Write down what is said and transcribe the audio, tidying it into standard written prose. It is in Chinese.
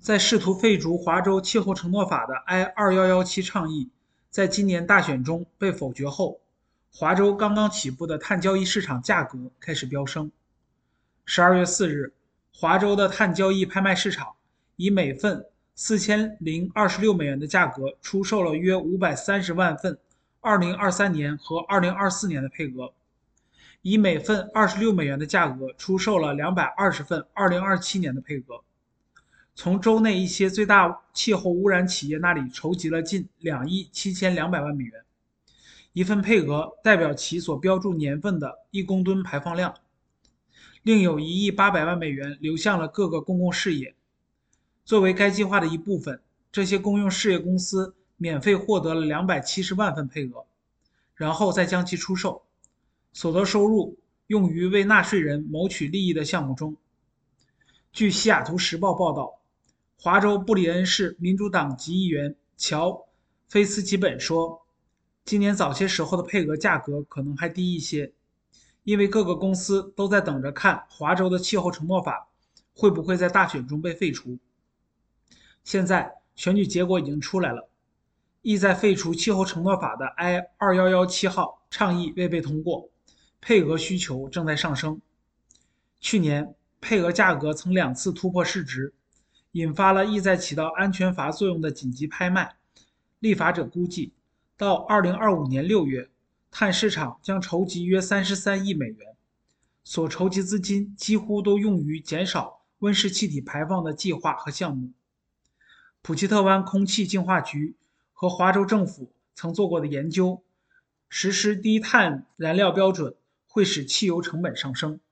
在试图废除华州气候承诺法的 I2117倡议，在今年大选中被否决后，华州刚刚起步的碳交易市场价格开始飙升。12月4日，华州的碳交易拍卖市场以每份4026美元的价格出售了约530万份2023年和2024年的配额，以每份26美元的价格出售了220份2027年的配额。从州内一些最大气候污染企业那里筹集了近2亿7200万美元，一份配额代表其所标注年份的1公吨排放量。另有1亿800万美元流向了各个公共事业。作为该计划的一部分，这些公用事业公司免费获得了270万份配额，然后再将其出售，所得收入用于为纳税人谋取利益的项目中。据西雅图时报报道，华州布里恩市民主党籍议员乔·菲斯基本说，今年早些时候的配额价格可能还低一些，因为各个公司都在等着看华州的气候承诺法会不会在大选中被废除。现在选举结果已经出来了，意在废除气候承诺法的 I2117号倡议未被通过，配额需求正在上升。去年配额价格曾2次突破市值，引发了意在起到安全阀作用的紧急拍卖。立法者估计，到2025年6月，碳市场将筹集约33亿美元，所筹集资金几乎都用于减少温室气体排放的计划和项目。普奇特湾空气净化局和华州政府曾做过的研究，实施低碳燃料标准会使汽油成本上升。